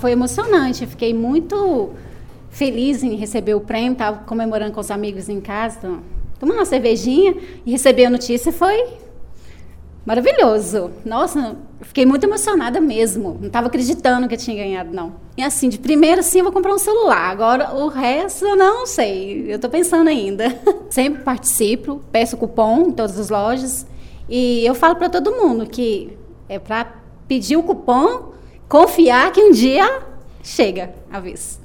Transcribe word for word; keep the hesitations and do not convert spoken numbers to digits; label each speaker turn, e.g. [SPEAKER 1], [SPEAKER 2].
[SPEAKER 1] foi emocionante. Eu fiquei muito feliz em receber o prêmio. Estava comemorando com os amigos em casa, então, tomando uma cervejinha e receber a notícia foi maravilhoso. Nossa, eu fiquei muito emocionada mesmo. Não estava acreditando que eu tinha ganhado, não. E assim, de primeira, sim, eu vou comprar um celular. Agora, o resto, eu não sei. Eu estou pensando ainda. Sempre participo, peço cupom em todas as lojas. E eu falo para todo mundo que é para pedir o cupom, confiar que um dia chega a vez.